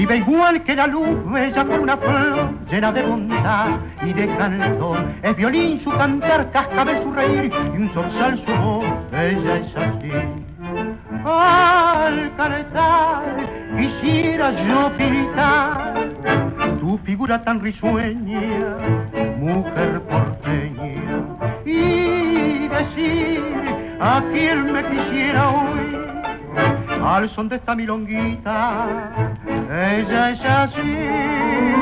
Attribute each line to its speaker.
Speaker 1: vive igual que la luz, bella por una flor, llena de bondad y de canto. Es violín su cantar, cascabel su reír y un zorzal su voz, ella es así. Al canetar quisiera yo pintar tu figura tan risueña, mujer porteña, y decir a quien me quisiera hoy al son de esta milonguita, ella es así.